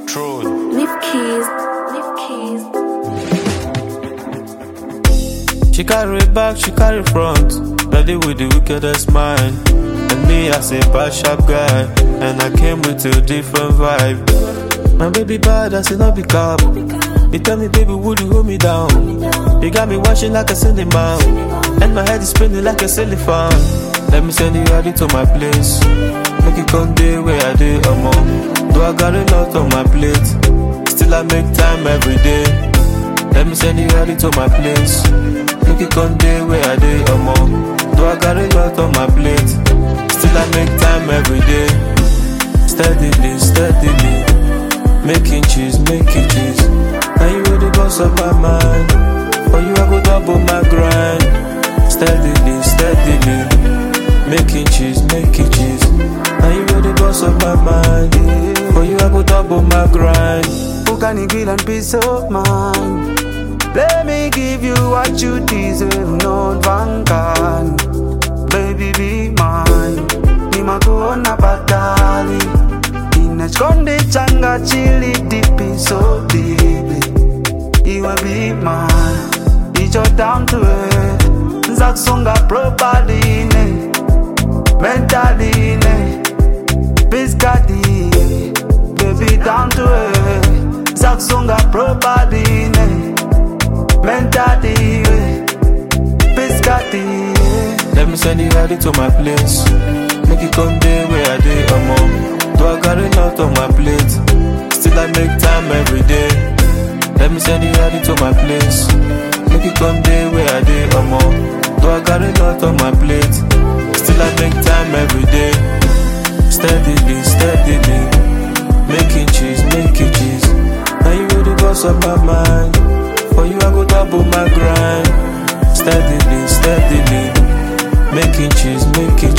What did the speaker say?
control. Leave keys, leave keys. She carry back, she carry front, ready with the wickedest mind. And me as a bad sharp guy, and I came with a different vibe. My baby bad, I say not be cap. You tell me, baby, would you hold me down? You got me watching like a cinema, and my head is spinning like a silly fan. Let me send you out to my place. Make it come day where I do among. Though I got a lot on my plate, still I make time every day. Let me send you out to my place. Make it come day where I do among. Though I got a lot on my plate, still I make time every day. Steadily, steadily, making cheese, making cheese. Now you were the boss of my mind. For you I go double my grind. Steadily, steadily, making cheese, making cheese. Now you were the boss of my mind. For you I go double my grind. Who can you give and peace of mind? Let me give you what you deserve, not vankan. Baby be mine. Nimakuona batali. Inachkonde changa chili deep so deeply. You will be mine. It's your down to earth. Zakusonga properly, mentally, physically. Baby down to earth. Zakusonga properly, mentally, physically. Let me send you out to my place. Make it come day where I do among. Though I got a lot on my plate, still I make time every day. Let me send you out to my place. Make it come day where I do among. Though I got a lot on my plate, still I make time every day. Steadily, steadily, making cheese, making cheese. Now you were the boss of my mind. For you I go double my grind. Steadily, steadily, making cheese, making